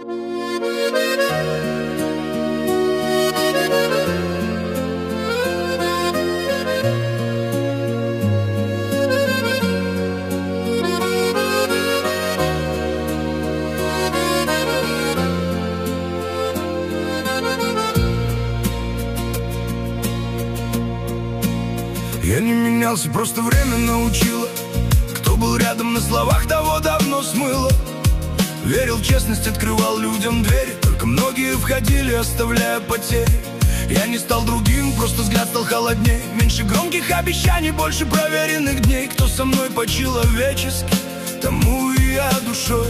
Я не менялся, просто время научило. Кто был рядом на словах, того давно смыло. Верил в честность, открывал людям двери, только многие входили, оставляя потери. Я не стал другим, просто взгляд стал холодней. Меньше громких обещаний, больше проверенных дней. Кто со мной по-человечески, тому и я душой.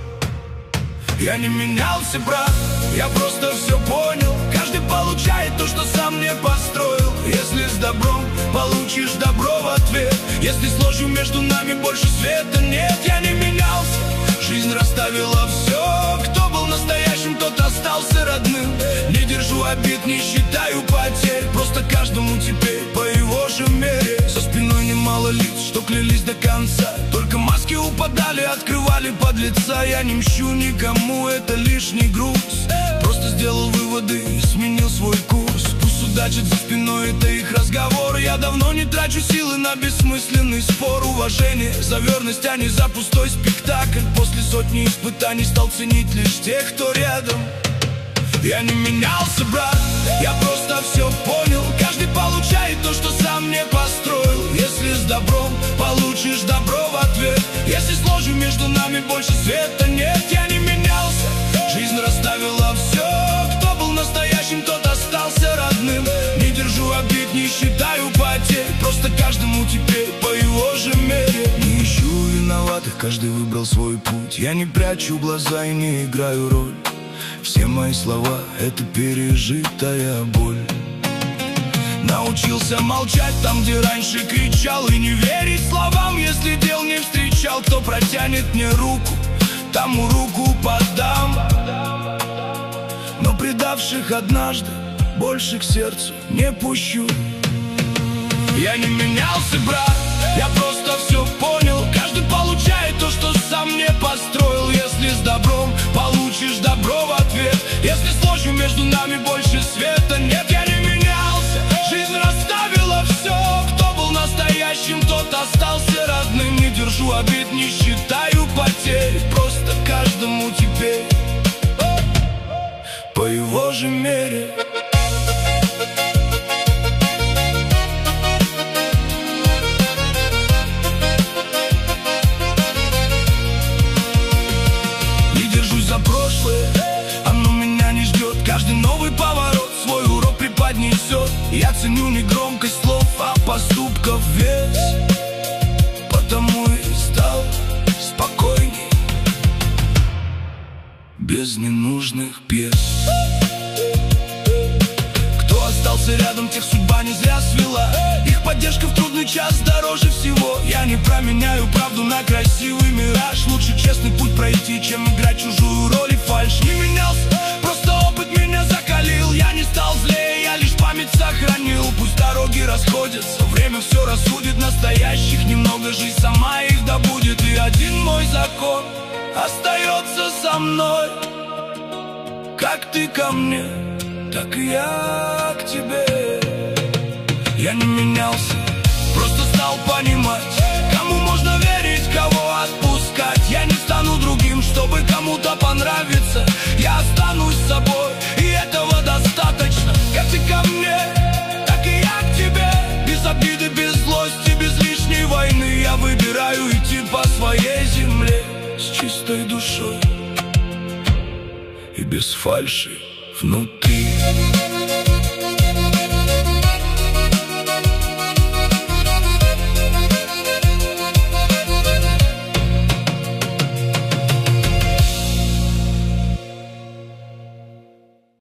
Я не менялся, брат, я просто все понял. Каждый получает то, что сам не построил. Если с добром, получишь добро в ответ. Если с ложью между нами больше света нет. Я не менялся, жизнь расставила все. Кто был настоящим, тот остался родным. Не держу обид, не считаю потерь. Просто каждому теперь по его же мере. За спиной немало лиц, что клялись до конца. Только маски упадали, открывали подлеца. Я не мщу никому, это лишний груз. Просто сделал выводы и сменил свой курс. Пусть судачат за спиной, это их разговор. Я давно не трачу силы на бессмысленный спор. Уважение за верность, а не за пустой спектакль. После сотни испытаний стал ценить лишь тех, кто рядом. Я не менялся, брат, я просто все понял. Каждый получает то, что сам не построил. Если с добром, получишь добро в ответ. Если с ложью между нами больше света нет. Я не менялся, жизнь расставила все. Кто был настоящим, тот остался родным. Не держу обид, не считаю потерь. Просто каждому теперь по его же мере. Не ищу виноватых, каждый выбрал свой путь. Я не прячу глаза и не играю роль. Все мои слова — это пережитая боль. Научился молчать там, где раньше кричал. И не верить словам, если дел не встречал. Кто протянет мне руку, тому руку подам. Но предавших однажды больше к сердцу не пущу. Я не менялся, брат, я просто все понял. Каждый получает то, что сам не построил. Если с добром, получишь добро в ответ. Если с ложью между нами больше света нет. Я не менялся, жизнь расставила все. Кто был настоящим, тот остался родным. Не держу обид, не считаю потерь. Просто каждому теперь по его же мере. Оно меня не ждет. Каждый новый поворот свой урок преподнесет. Я ценю не громкость слов, а поступков вес. Потому и стал спокойней, без ненужных пьес. Кто остался рядом, тех судьба не зря свела. Их поддержка в трудный час дороже всего. Я не променяю правду на красивый мираж. Лучше честный путь пройти, чем играть чужую роль и фальшь. Не менялся, просто опыт меня закалил. Я не стал злее, я лишь память сохранил. Пусть дороги расходятся, время все рассудит. Настоящих немного, жизнь сама их добудет. И один мой закон остается со мной. Как ты ко мне, так и я к тебе. Я не менялся, просто стал понимать, кому можно верить, кого отпускать. Я не стану другим, чтобы кому-то понравиться. Я останусь собой, и этого достаточно. Как ты ко мне, так и я к тебе. Без обиды, без злости, без лишней войны. Я выбираю идти по своей земле с чистой душой и без фальши внутри.